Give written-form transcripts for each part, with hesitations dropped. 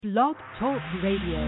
Blog Talk Radio.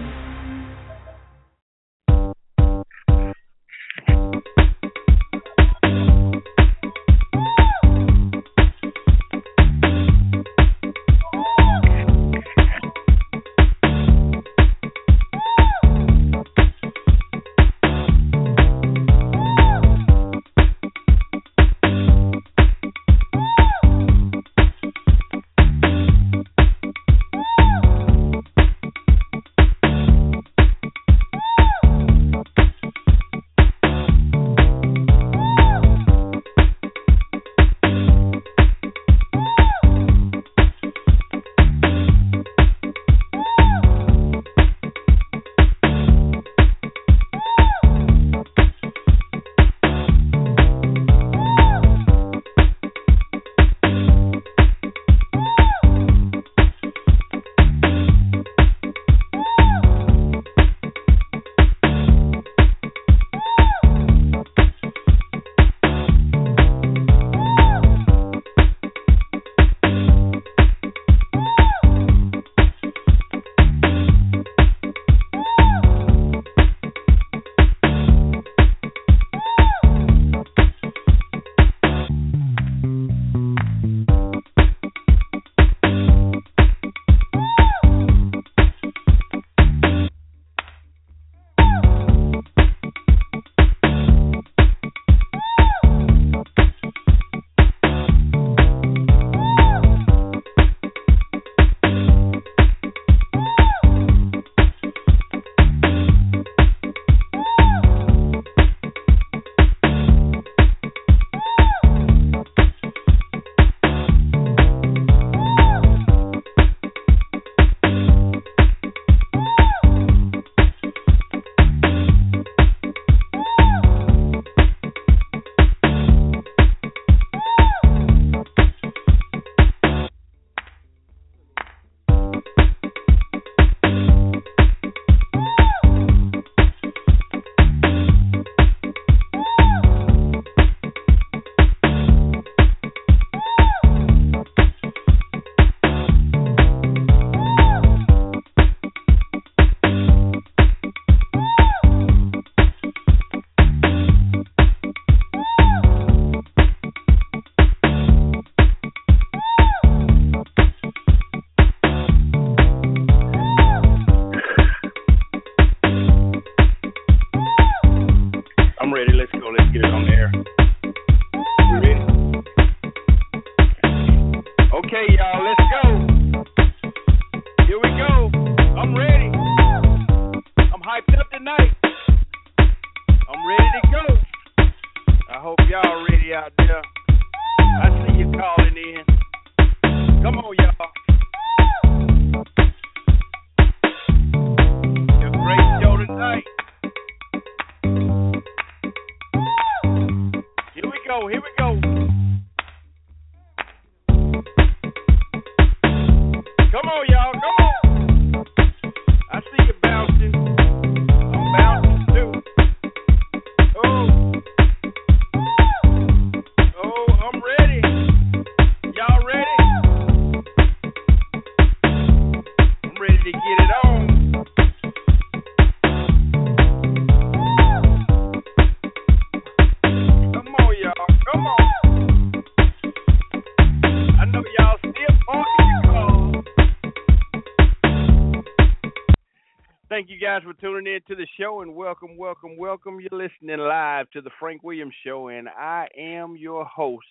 Thank you guys for tuning in to the show, and welcome. You're listening live to the Frank Williams Show, and I am your host,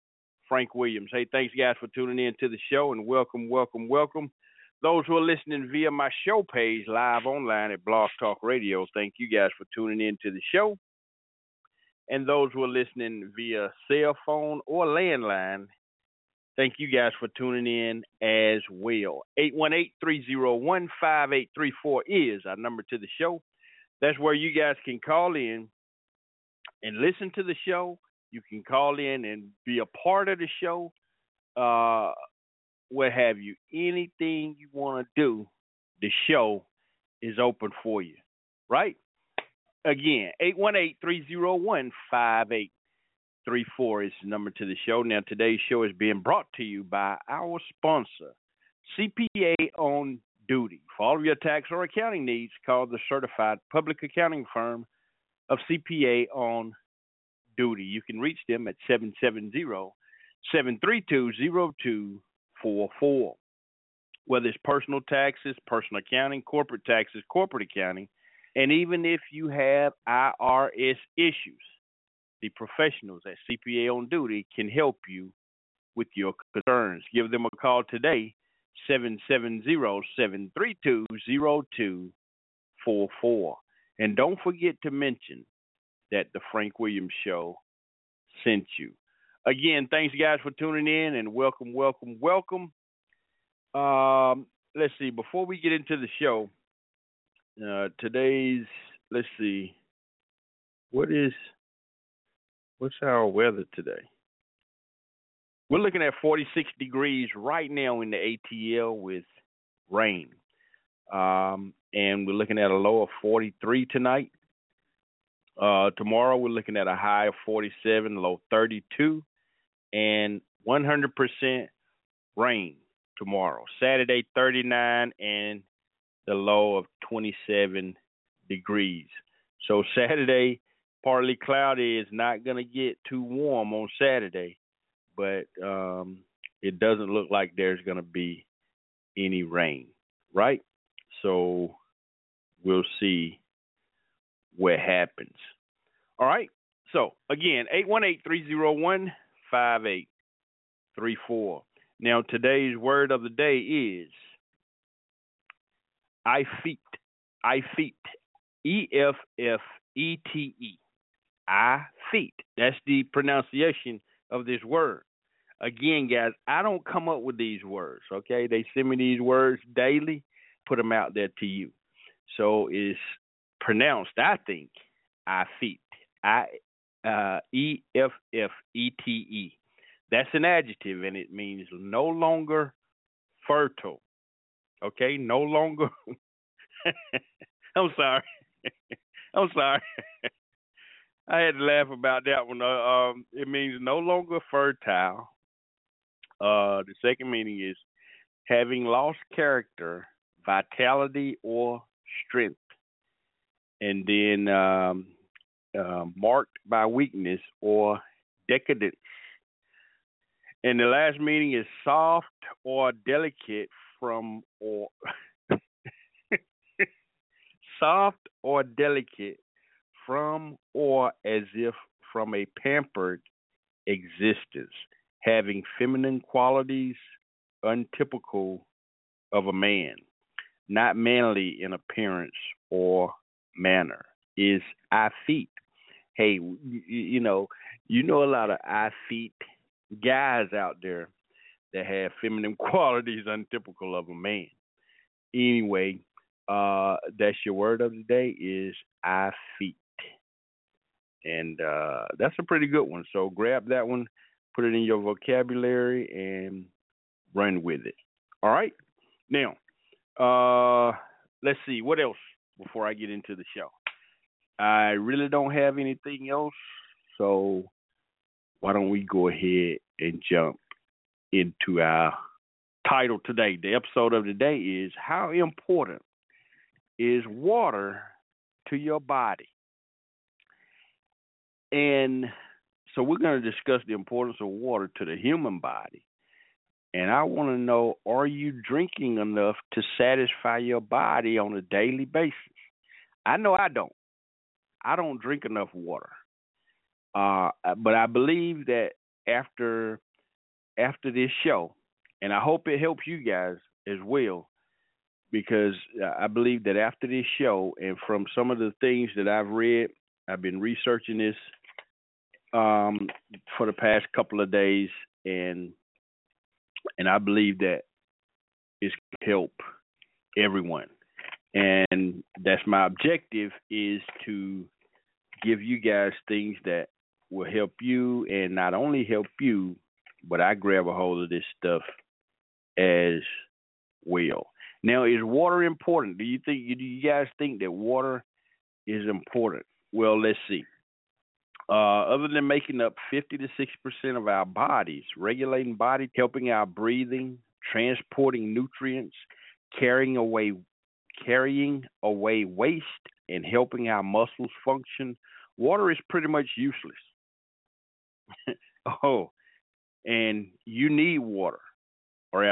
Frank Williams. Hey, thanks guys for tuning in to the show, and welcome. Those who are listening via my show page live online at Blog Talk Radio, thank you guys for tuning in to the show. And those who are listening via cell phone or landline, thank you guys for tuning in as well. 818-301-5834 is our number to the show. That's where you guys can call in and listen to the show. You can call in and be a part of the show. What have you. Anything you want to do, the show is open for you. Right? Again, 818-301-5834. 34 is the number to the show. Now, today's show is being brought to you by our sponsor, CPA on Duty. For all of your tax or accounting needs, call the certified public accounting firm of CPA on Duty. You can reach them at 770-732-0244. Whether it's personal taxes, personal accounting, corporate taxes, corporate accounting, and even if you have IRS issues, the professionals at CPA on Duty can help you with your concerns. Give them a call today, 770-732-0244. And don't forget to mention that the Frank Williams Show sent you. Again, thanks, guys, for tuning in, and welcome, welcome, welcome. Let's see, before we get into the show, let's see, what's our weather today? We're looking at 46 degrees right now in the ATL with rain. And we're looking at a low of 43 tonight. Tomorrow we're looking at a high of 47, low 32, and 100% rain tomorrow. Saturday 39 and the low of 27 degrees. So Saturday, partly cloudy, is not going to get too warm on Saturday, but it doesn't look like there's going to be any rain, right? So we'll see what happens. All right. So again, 818-301-5834. Now today's word of the day is Effete. Effete. E-F-F-E-T-E. Effete. That's the pronunciation of this word. Again, guys, I don't come up with these words, okay? They send me these words daily, put them out there to you. So it's pronounced, I think, Effete. E-F-F-E-T-E. That's an adjective, and it means no longer fertile. Okay? No longer. I'm sorry. I'm sorry. I had to laugh about that one. It means no longer fertile. The second meaning is having lost character, vitality, or strength. And then marked by weakness or decadence. And the last meaning is soft or delicate from or soft or delicate from or as if from a pampered existence, having feminine qualities untypical of a man, not manly in appearance or manner, is effete. Hey, you know a lot of effete guys out there that have feminine qualities untypical of a man. Anyway, that's your word of the day is effete. And that's a pretty good one. So grab that one, put it in your vocabulary, and run with it. All right? Now, let's see. What else before I get into the show? I really don't have anything else, so why don't we go ahead and jump into our title today. The episode of the day is How Important is Water to Your Body? And so we're going to discuss the importance of water to the human body. And I want to know, are you drinking enough to satisfy your body on a daily basis? I know I don't. I don't drink enough water. But I believe that after this show, and I hope it helps you guys as well, because I believe that after this show and from some of the things that I've read, I've been researching this for the past couple of days, and I believe that it's going to help everyone. And that's my objective, is to give you guys things that will help you, and not only help you, but I grab a hold of this stuff as well. Now, is water important? Do you guys think that water is important? Well, let's see. Other than making up 50 to 60% of our bodies, regulating body, helping our breathing, transporting nutrients, carrying away waste and helping our muscles function, water is pretty much useless. Oh, and you need water, or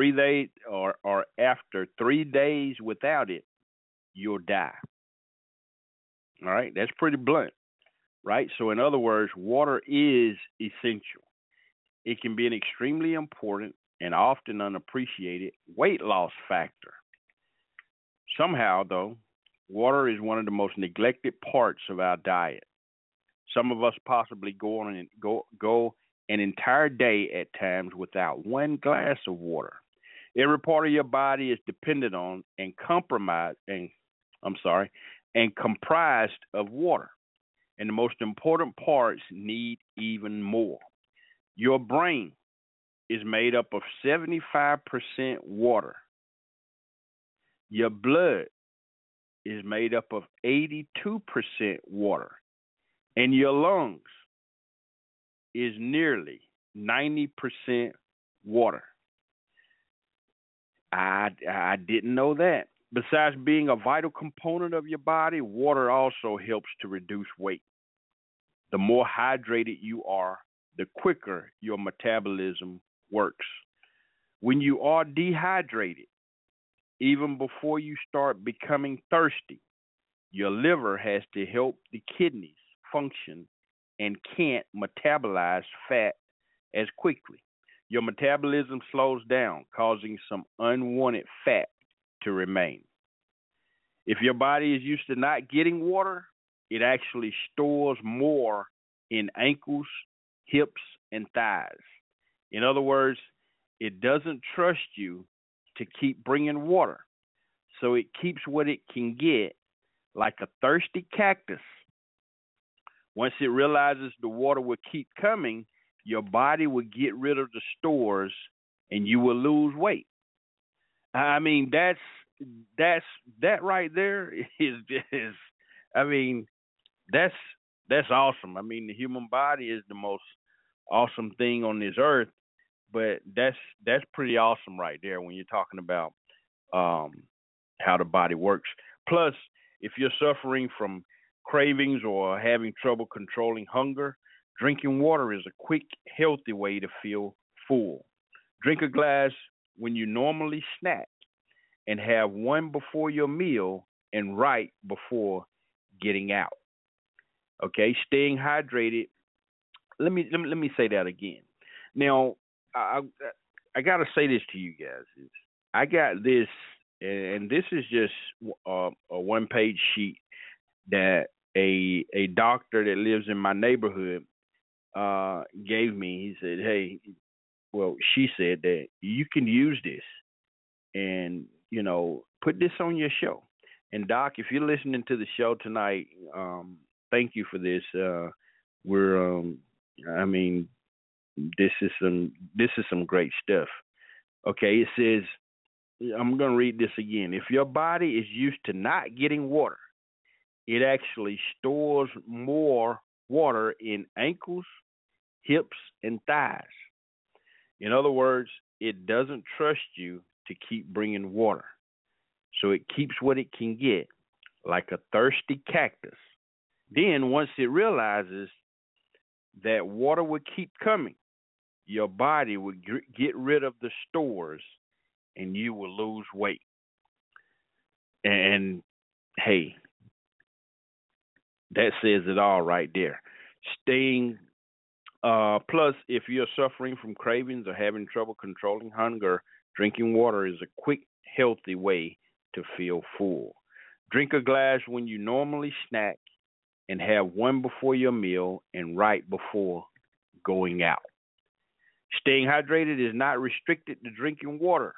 after 3 days without it, you'll die. All right, that's pretty blunt, right? So, in other words, water is essential. It can be an extremely important and often unappreciated weight loss factor. Somehow, though, water is one of the most neglected parts of our diet. Some of us possibly go an entire day at times without one glass of water. Every part of your body is dependent on and comprised of water. And the most important parts need even more. Your brain is made up of 75% water. Your blood is made up of 82% water. And your lungs is nearly 90% water. I didn't know that. Besides being a vital component of your body, water also helps to reduce weight. The more hydrated you are, the quicker your metabolism works. When you are dehydrated, even before you start becoming thirsty, your liver has to help the kidneys function and can't metabolize fat as quickly. Your metabolism slows down, causing some unwanted fat to remain. If your body is used to not getting water, it actually stores more in ankles, hips, and thighs. In other words, it doesn't trust you to keep bringing water, so it keeps what it can get like a thirsty cactus. Once it realizes the water will keep coming, your body will get rid of the stores and you will lose weight. I mean, that right there is I mean, that's that's awesome. I mean, the human body is the most awesome thing on this earth, but that's pretty awesome right there when you're talking about um, how the body works. Plus, if you're suffering from cravings or having trouble controlling hunger, drinking water is a quick, healthy way to feel full. Drink a glass when you normally snack and have one before your meal and right before getting out. Okay, staying hydrated. Let me say that again. Now, I got to say this to you guys. I got this, and this is just a one page sheet that a doctor that lives in my neighborhood gave me. He said, "Hey, well, she said that you can use this and put this on your show." And Doc, if you're listening to the show tonight, thank you for this. We're I mean, this is some great stuff. Okay, it says, I'm going to read this again. If your body is used to not getting water, it actually stores more water in ankles, hips, and thighs. In other words, it doesn't trust you to keep bringing water. So it keeps what it can get, like a thirsty cactus. Then, once it realizes that water will keep coming, your body will get rid of the stores and you will lose weight. And hey, that says it all right there. Staying, plus, if you're suffering from cravings or having trouble controlling hunger, drinking water is a quick, healthy way to feel full. Drink a glass when you normally snack and have one before your meal and right before going out. Staying hydrated is not restricted to drinking water.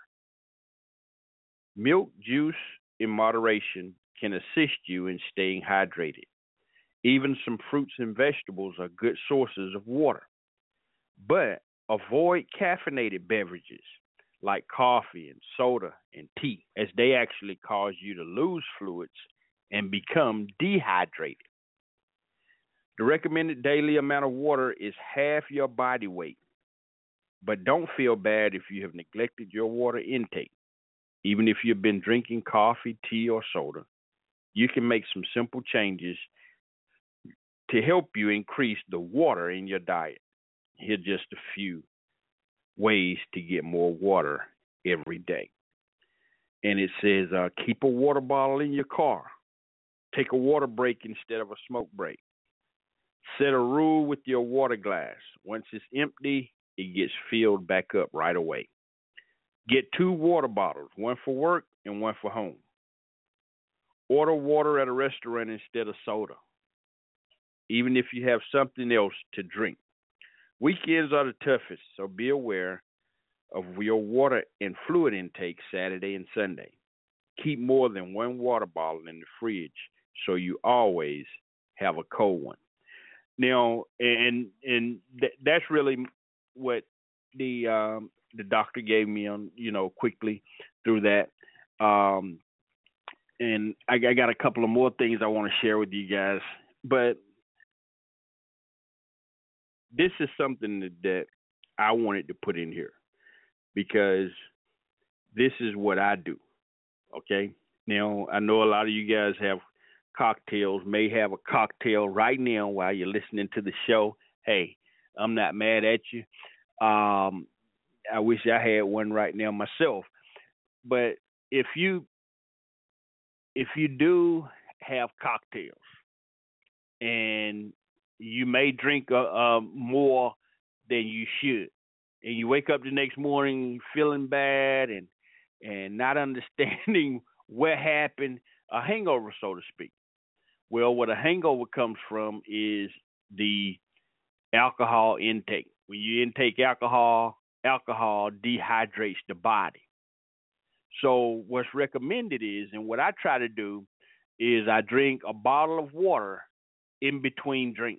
Milk, juice in moderation can assist you in staying hydrated. Even some fruits and vegetables are good sources of water. But avoid caffeinated beverages like coffee and soda and tea, as they actually cause you to lose fluids and become dehydrated. The recommended daily amount of water is half your body weight, but don't feel bad if you have neglected your water intake. Even if you've been drinking coffee, tea, or soda, you can make some simple changes to help you increase the water in your diet. Here are just a few ways to get more water every day. And it says keep a water bottle in your car. Take a water break instead of a smoke break. Set a rule with your water glass. Once it's empty, it gets filled back up right away. Get 2 water bottles, one for work and one for home. Order water at a restaurant instead of soda, even if you have something else to drink. Weekends are the toughest, so be aware of your water and fluid intake Saturday and Sunday. Keep more than 1 water bottle in the fridge so you always have a cold one. Now, that's really what the doctor gave me on, quickly through that. And I got a couple of more things I want to share with you guys, but this is something that I wanted to put in here because this is what I do. Okay. Now, I know a lot of you guys have cocktails, may have a cocktail right now while you're listening to the show. Hey, I'm not mad at you. I wish I had one right now myself. But if you do have cocktails and you may drink more than you should, and you wake up the next morning feeling bad and not understanding what happened, a hangover, so to speak. Well, what a hangover comes from is the alcohol intake. When you intake alcohol dehydrates the body. So what's recommended is, and what I try to do, is I drink a bottle of water in between drinks.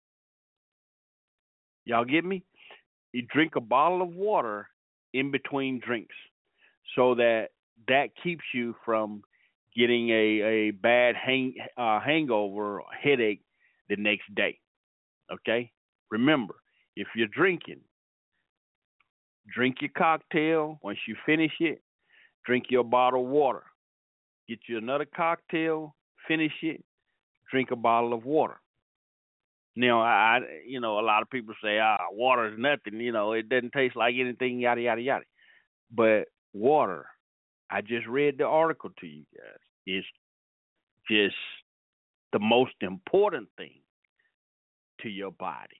Y'all get me? You drink a bottle of water in between drinks so that keeps you from getting a bad hangover or headache the next day. Okay? Remember, if you're drinking, drink your cocktail. Once you finish it, drink your bottle of water. Get you another cocktail, finish it, drink a bottle of water. Now, a lot of people say, water is nothing. It doesn't taste like anything, yada, yada, yada. But water, I just read the article to you guys, is just the most important thing to your body.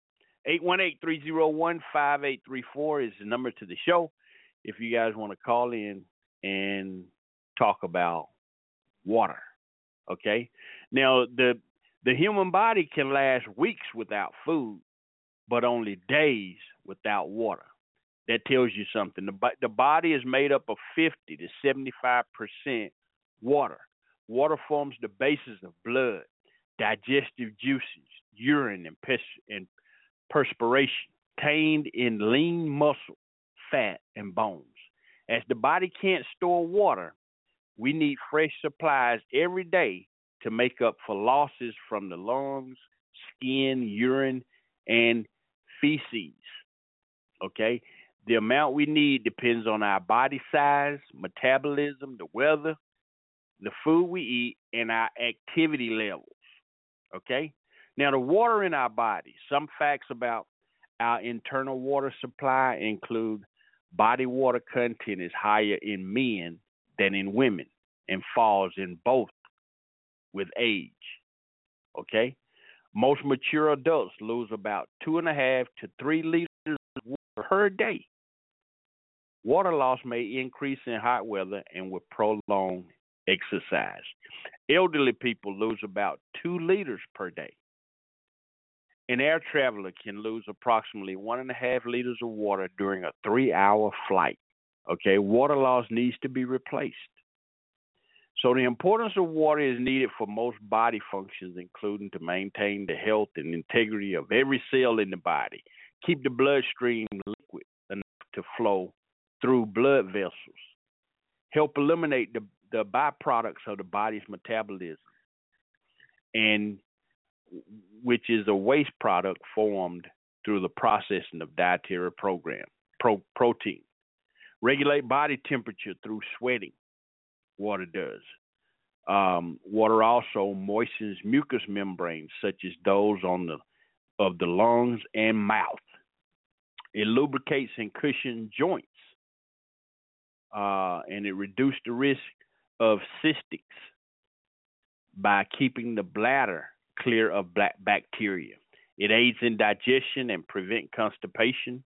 818-301-5834 is the number to the show if you guys want to call in and talk about water. Okay? Now, the human body can last weeks without food, but only days without water. That tells you something. The body is made up of 50 to 75% water. Water forms the basis of blood, digestive juices, urine, and perspiration, contained in lean muscle, fat, and bones. As the body can't store water, we need fresh supplies every day to make up for losses from the lungs, skin, urine, and feces. Okay? The amount we need depends on our body size, metabolism, the weather, the food we eat, and our activity levels. Okay? Now, the water in our body, some facts about our internal water supply include body water content is higher in men than in women and falls in both with age. Okay? Most mature adults lose about 2.5 to 3 liters of water per day. Water loss may increase in hot weather and with prolonged exercise. Elderly people lose about 2 liters per day. An air traveler can lose approximately 1.5 liters of water during a 3-hour flight. Okay, water loss needs to be replaced. So the importance of water is needed for most body functions, including to maintain the health and integrity of every cell in the body, keep the bloodstream liquid enough to flow through blood vessels, help eliminate the byproducts of the body's metabolism, and which is a waste product formed through the processing of dietary protein. Regulate body temperature through sweating. Water does. Water also moistens mucous membranes, such as those of the lungs and mouth. It lubricates and cushions joints, and it reduces the risk of cystics by keeping the bladder clear of bacteria. It aids in digestion and prevent constipation.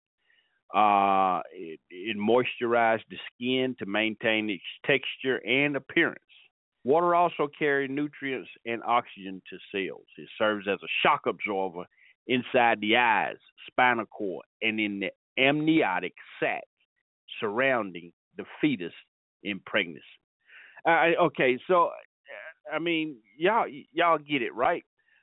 It moisturizes the skin to maintain its texture and appearance. Water also carries nutrients and oxygen to cells. It serves as a shock absorber inside the eyes, spinal cord, and in the amniotic sac surrounding the fetus in pregnancy. Okay, so I mean, y'all get it, right?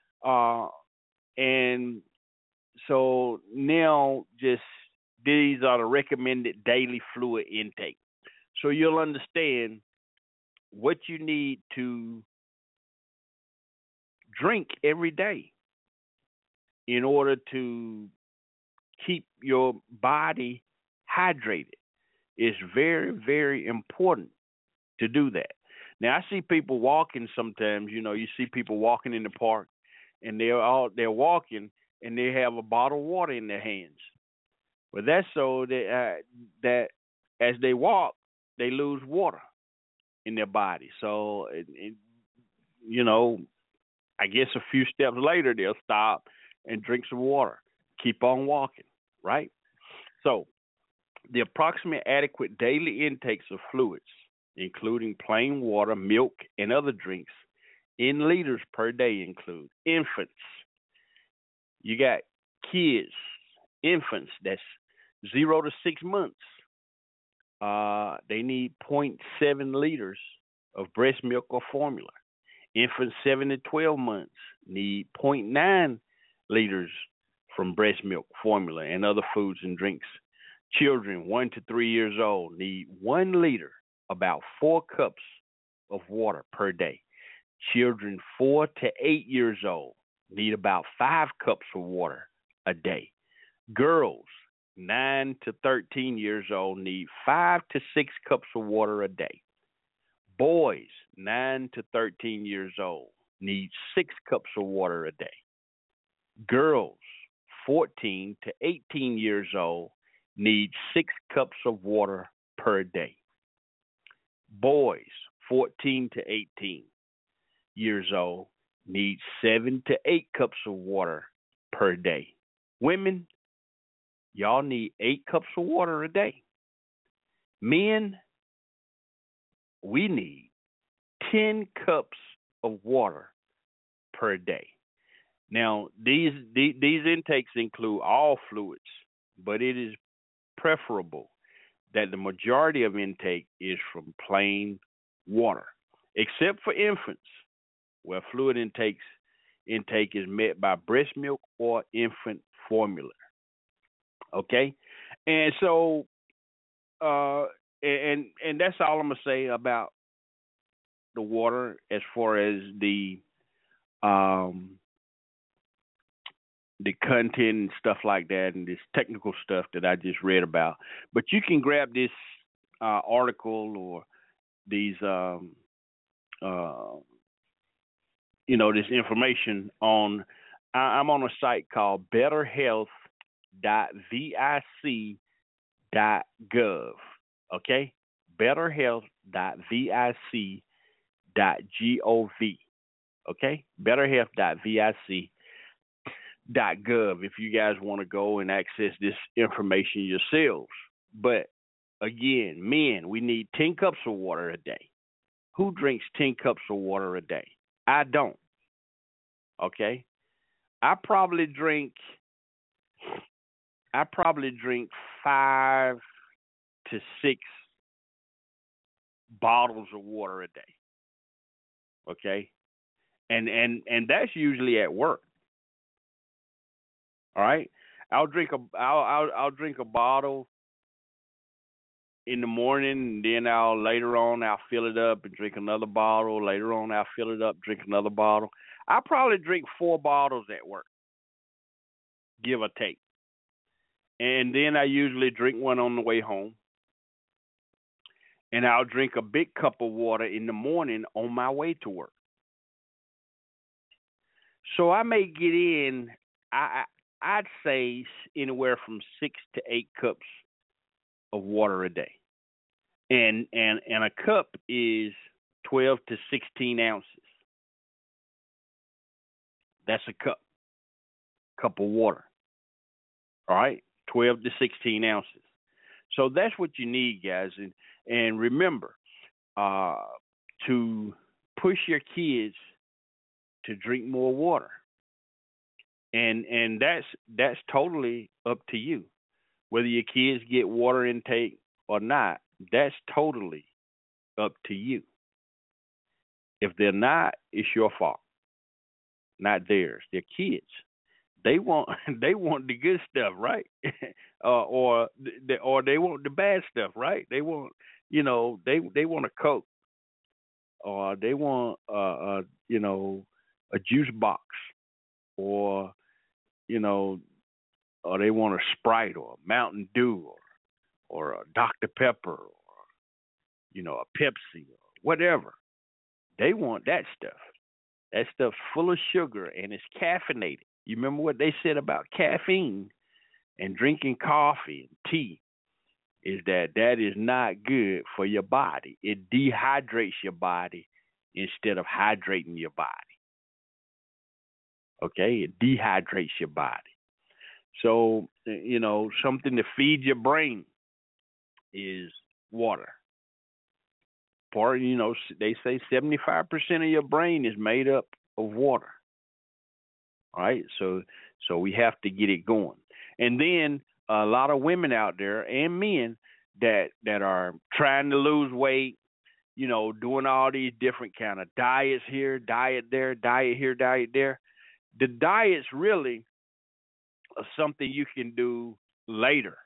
And so now, just these are the recommended daily fluid intake. So you'll understand what you need to drink every day in order to keep your body hydrated. It's very, very important to do that. Now, I see people walking sometimes. You see people walking in the park, and they're walking, and they have a bottle of water in their hands. Well, that's so that as they walk, they lose water in their body. So, I guess a few steps later, they'll stop and drink some water. Keep on walking, right? So, the approximate adequate daily intakes of fluids, including plain water, milk, and other drinks, in liters per day include infants. You got kids, infants, that's 0 to 6 months. They need 0.7 liters of breast milk or formula. Infants 7 to 12 months need 0.9 liters from breast milk, formula, and other foods and drinks. Children 1 to 3 years old need 1 liter, about 4 cups of water per day. Children 4 to 8 years old need about 5 cups of water a day. Girls 9 to 13 years old need 5 to 6 cups of water a day. Boys 9 to 13 years old need 6 cups of water a day. Girls 14 to 18 years old need 6 cups of water per day. Boys 14 to 18 years old need 7 to 8 cups of water per day. Women, y'all need 8 cups of water a day. Men, we need 10 cups of water per day. Now, these intakes include all fluids, but it is preferable that the majority of intake is from plain water, except for infants, where fluid intake is met by breast milk or infant formula. Okay, and so and that's all I'm gonna say about the water as far as the content and stuff like that, and this technical stuff that I just read about. But you can grab this article or these this information on. I'm on a site called betterhealth.vic.gov. Okay, betterhealth.vic.gov. Okay, betterhealth.vic.gov if you guys want to go and access this information yourselves. But again, men, we need 10 cups of water a day. Who drinks 10 cups of water a day? I don't. Okay? I probably drink 5 to 6 bottles of water a day. Okay? And that's usually at work. All right? I'll drink a bottle in the morning, and then later on I'll fill it up and drink another bottle. Later on I'll fill it up, drink another bottle. I probably drink 4 bottles at work, give or take. And then I usually drink one on the way home. and I'll drink a big cup of water in the morning on my way to work. So I may get in, I'd say anywhere from 6 to 8 cups of water a day, and a cup is 12 to 16 ounces. That's a cup of water. All right, 12 to 16 ounces. So that's what you need, guys, and remember to push your kids to drink more water, and that's totally up to you. Whether your kids get water intake or not, that's totally up to you. If they're not, it's your fault, not theirs. They're kids. They want they want the good stuff, right? or they want the bad stuff, right? They want they want a Coke, or they want a juice box, or or they want a Sprite or a Mountain Dew, or a Dr. Pepper, or a Pepsi, or whatever. They want that stuff. That stuff's full of sugar and it's caffeinated. You remember what they said about caffeine and drinking coffee and tea is that is not good for your body. It dehydrates your body instead of hydrating your body. Okay? It dehydrates your body. So, something to feed your brain is water. They say 75% of your brain is made up of water. All right? So we have to get it going. And then a lot of women out there and men that are trying to lose weight, doing all these different kind of diets here, diet there, diet here, diet there. The diets really are something you can do later.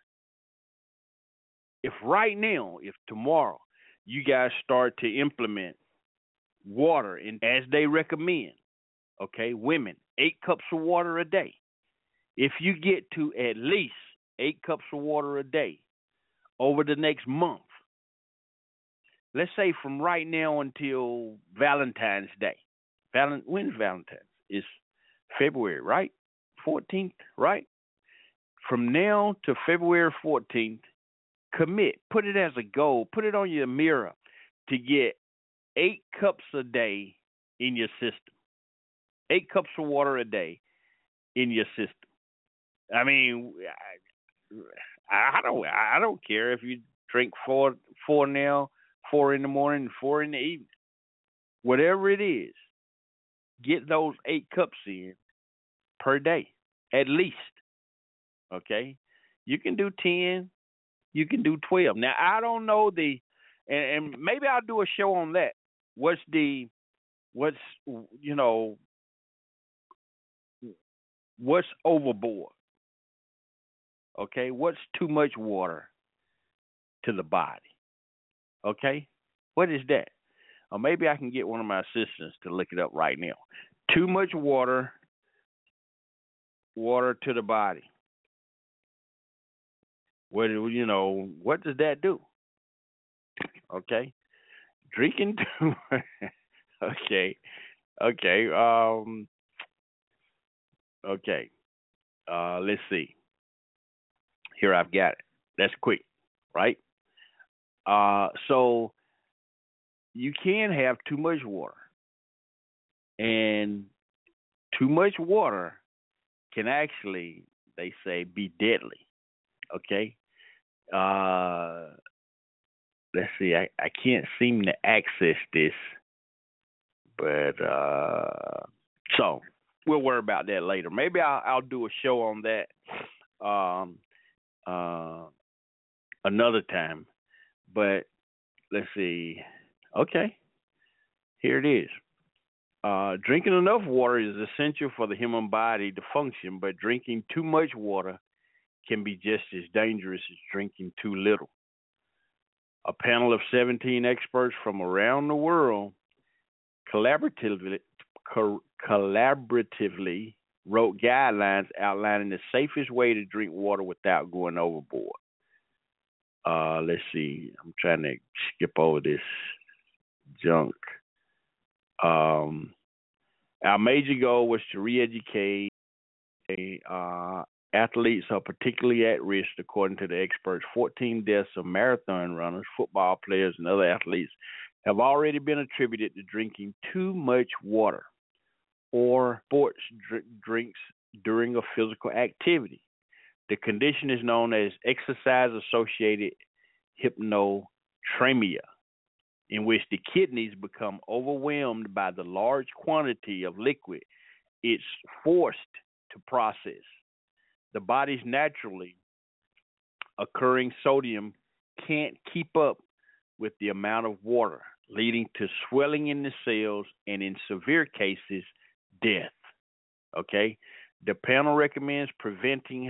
If tomorrow you guys start to implement water as they recommend, okay, women, 8 cups of water a day. If you get to at least 8 cups of water a day over the next month, let's say from right now until Valentine's Day. When's Valentine's? It's February, right? 14th, right? From now to February 14th, commit. Put it as a goal. Put it on your mirror to get 8 cups a day in your system. 8 cups of water a day in your system. I mean, I don't care if you drink four now, 4 in the morning, and 4 in the evening. Whatever it is, get those 8 cups in per day, at least. Okay? You can do 10, you can do 12. Now, I don't know and maybe I'll do a show on that. What's overboard? Okay? What's too much water to the body? Okay? What is that? Or maybe I can get one of my assistants to look it up right now. Too much water to the body. What does that do? Okay? Drinking too much. Okay. Okay. Let's see. Here I've got it. That's quick, right? So you can have too much water, and too much water can actually, they say, be deadly. Okay. Let's see. I can't seem to access this, but so we'll worry about that later. Maybe I'll do a show on that another time. But let's see. Okay, here it is. Drinking enough water is essential for the human body to function, but drinking too much water can be just as dangerous as drinking too little. A panel of 17 experts from around the world collaboratively wrote guidelines outlining the safest way to drink water without going overboard. Let's see. I'm trying to skip over this junk. Um, our major goal was to re-educate athletes are particularly at risk, according to the experts. 14 deaths of marathon runners, football players, and other athletes have already been attributed to drinking too much water or sports drinks during a physical activity. The condition is known as exercise associated hyponatremia, in which the kidneys become overwhelmed by the large quantity of liquid it's forced to process. The body's naturally occurring sodium can't keep up with the amount of water, leading to swelling in the cells and, in severe cases, death. Okay? The panel recommends preventing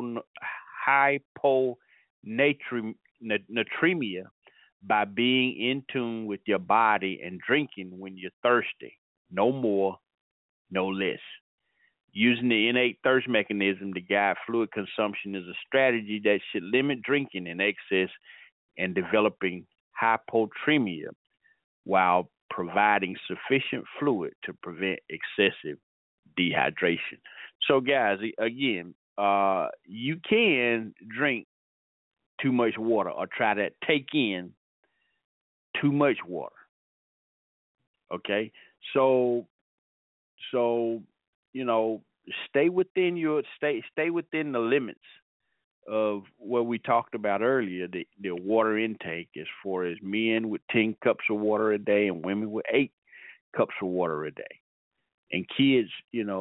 hyponatremia by being in tune with your body and drinking when you're thirsty. No more, no less. Using the innate thirst mechanism to guide fluid consumption is a strategy that should limit drinking in excess and developing hypotremia while providing sufficient fluid to prevent excessive dehydration. So, guys, again, you can drink too much water or try to take in too much water. Okay, so stay within the limits of what we talked about earlier, the water intake, as far as men with 10 cups of water a day and women with 8 cups of water a day, and kids,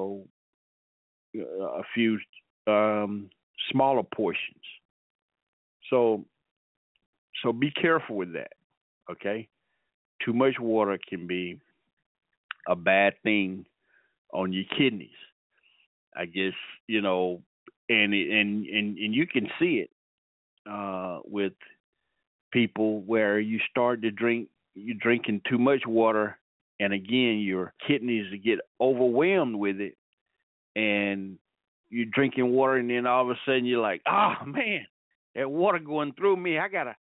a few smaller portions. So be careful with that. Okay, too much water can be a bad thing on your kidneys. I guess and you can see it with people where you start to drink, you're drinking too much water, and again your kidneys get overwhelmed with it, and you're drinking water, and then all of a sudden you're like, oh man, that water going through me. I gotta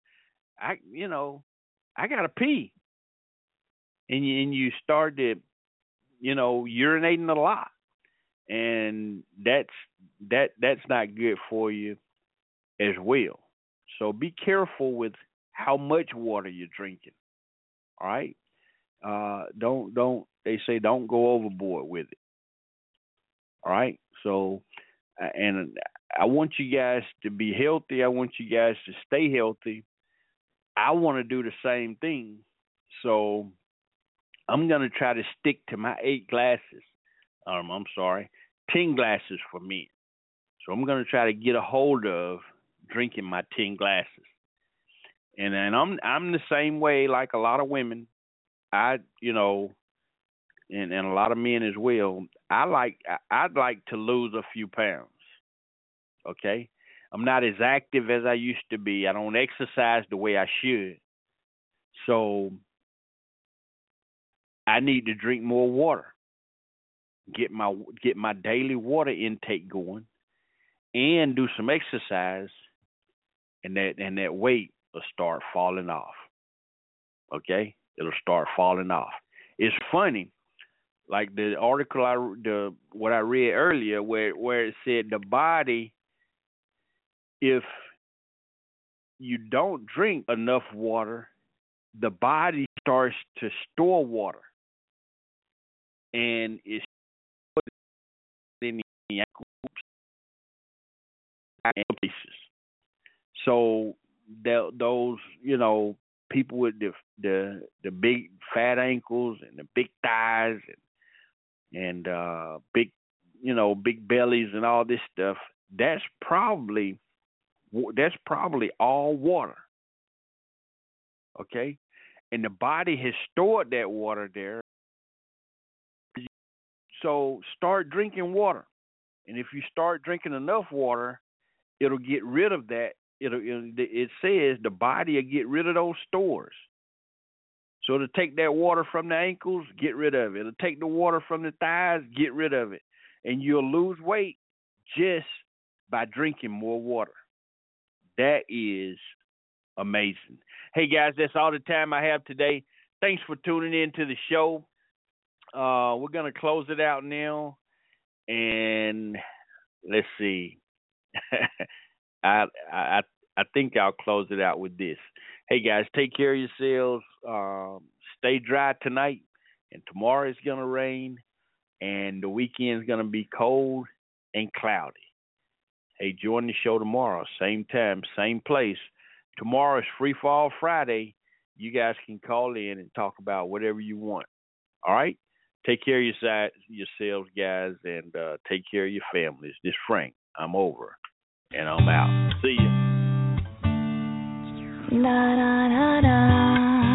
pee, and you start to urinating a lot, and that's not good for you as well. So be careful with how much water you're drinking. All right, don't they say don't go overboard with it. All right, so and I want you guys to be healthy. I want you guys to stay healthy. I want to do the same thing. So I'm going to try to stick to my 8 glasses. I'm sorry, 10 glasses for men. So I'm going to try to get a hold of drinking my 10 glasses. And then I'm the same way like a lot of women. And a lot of men as well. I'd like to lose a few pounds. Okay? I'm not as active as I used to be. I don't exercise the way I should. So I need to drink more water. Get my daily water intake going, and do some exercise, and that weight will start falling off. Okay, it'll start falling off. It's funny, like the article what I read earlier, where it said the body, if you don't drink enough water, the body starts to store water, and it's in the places. So those people with the big fat ankles and the big thighs and big big bellies and all this stuff, that's probably all water. Okay, and the body has stored that water there. So start drinking water, and if you start drinking enough water, it'll get rid of that. It says the body will get rid of those stores. So it'll take that water from the ankles, get rid of it. It'll take the water from the thighs, get rid of it. And you'll lose weight just by drinking more water. That is amazing. Hey, guys, that's all the time I have today. Thanks for tuning in to the show. We're going to close it out now. And let's see. I think I'll close it out with this. Hey, guys, take care of yourselves. Stay dry tonight. And tomorrow it's going to rain. And the weekend's going to be cold and cloudy. Hey, join the show tomorrow. Same time, same place. Tomorrow is Free Fall Friday. You guys can call in and talk about whatever you want. All right? Take care of yourselves, guys, and take care of your families. This is Frank. I'm over, and I'm out. See ya. Da, da, da, da.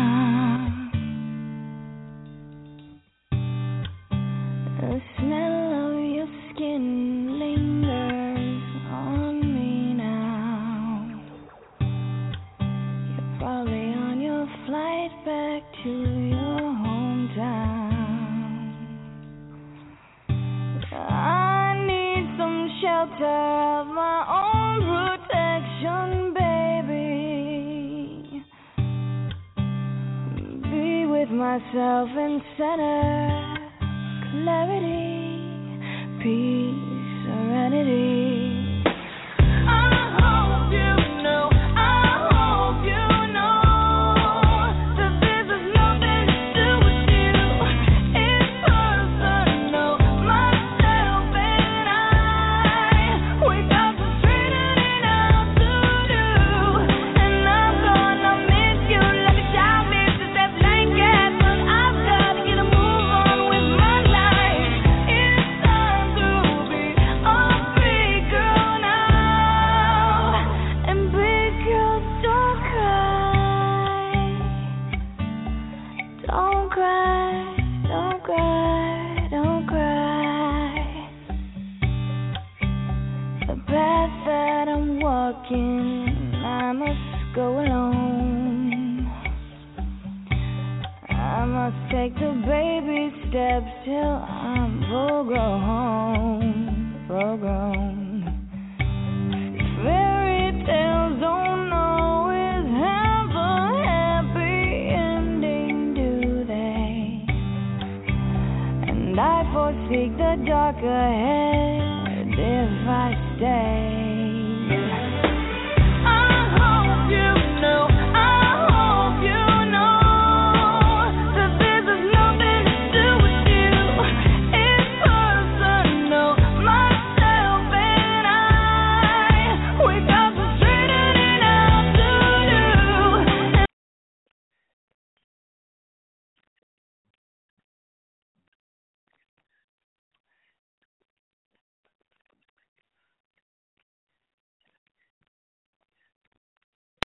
The smell of your skin lingers on me now. You're probably on your flight back to your hometown. I need some shelter of my own protection, baby. Be with myself in center. Clarity, peace, serenity. I must go alone. I must take the baby steps till I'm full grown. Fairy tales don't always have a happy ending, do they? And I foresee the dark ahead if I stay.